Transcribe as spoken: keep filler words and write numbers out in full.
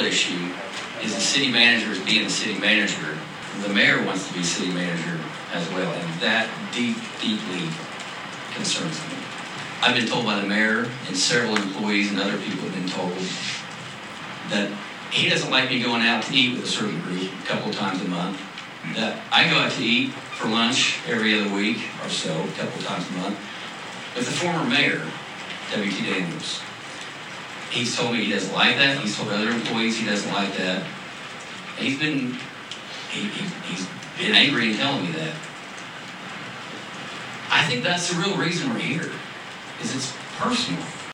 issue is the city manager is being the city manager. The mayor wants to be city manager as well, and that deep, deeply concerns me. I've been told by the mayor and several employees and other people have been told that he doesn't like me going out to eat with a certain group a couple of times a month. That I go out to eat for lunch every other week or so, a couple of times a month, with the former mayor, W T Daniels. He's told me he doesn't like that. He's told other employees he doesn't like that. He's been, he, he, he's been angry and telling me that. I think that's the real reason we're here, is it's personal.